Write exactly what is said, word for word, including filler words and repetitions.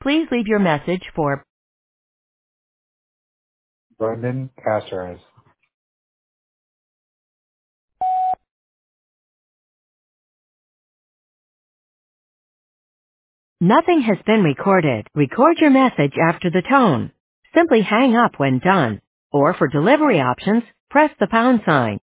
Please leave your message for Brendan Caceres. Nothing has been recorded. Record your message after the tone. Simply hang up when done. Or for delivery options, press the pound sign.